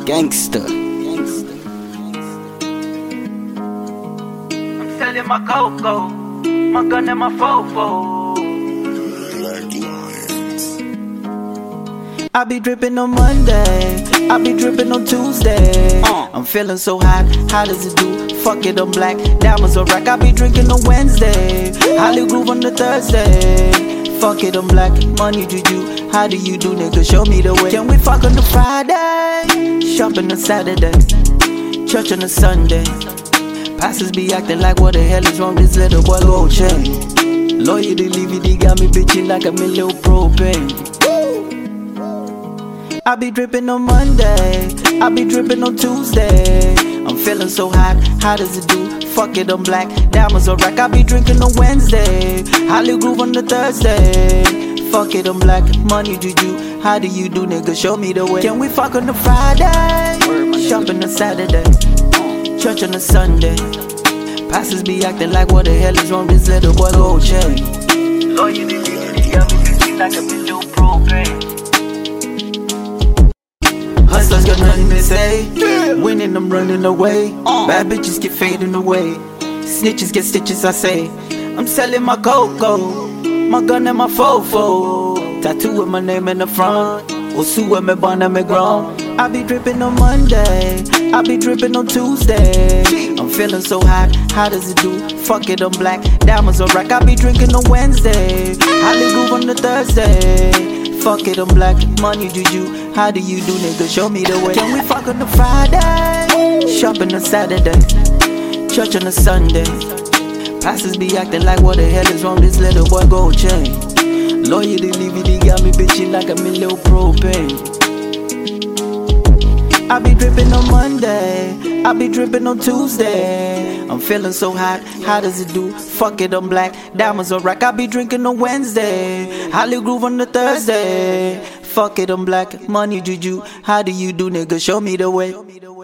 Gangster. I'm selling my cocoa, my gun and my fofo. I be dripping on Monday, I be dripping on Tuesday. I'm feeling so hot, how does it do? Fuck it, I'm black, diamonds on rack. I be drinking on Wednesday, Holly Groove on the Thursday. Fuck it, I'm black, money juju. How do you do, nigga? Show me the way. Can we fuck on the Friday? Shopping on Saturday, church on a Sunday. Pastors be acting like what the hell is wrong? This little boy gold chain. Loyalty, DVD got me bitching like I'm in little propane. I be dripping on Monday, I be dripping on Tuesday. I'm feeling so hot, how does it do? Fuck it, I'm black, diamonds on rack. I be drinking on Wednesday, Holly Groove on the Thursday. Fuck it, I'm black, money juju. How do you do, nigga? Show me the way. Can we fuck on the Friday? Shopping on Saturday, church on a Sunday. Pastors be acting like what the hell is wrong? This little boy gold chain. Loyalty, got me bitching like I'm in little propane. Hustlers got nothing to say. Winning, I'm running away. Bad bitches get fading away. Snitches get stitches, I say. I'm selling my cocoa, my gun and my fofo. Tattoo with my name in the front. Osu with me bana me ground. I be dripping on Monday, I be dripping on Tuesday. I'm feeling so hot, how does it do? Fuck it, I'm black, diamonds on rack. I be drinking on Wednesday, Holly Groove on the Thursday. Fuck it, I'm black, money juju. How do you do, nigga? Show me the way. Can we fuck on the Friday? Shopping on Saturday, church on a Sunday. Pastors be acting like what the hell is wrong? This little boy gold chain. Loyalty, DVD got me bitching like I'm in little propane. I be dripping on Monday, I be dripping on Tuesday. I'm feeling so hot, how does it do? Fuck it, I'm black, diamonds on rack. I be drinking on Wednesday, Holly Groove on the Thursday. Fuck it, I'm black, money juju. How do you do, nigga? Show me the way.